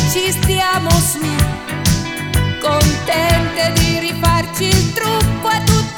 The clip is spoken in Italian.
ci stiamo su, contente di rifarci il trucco a tutti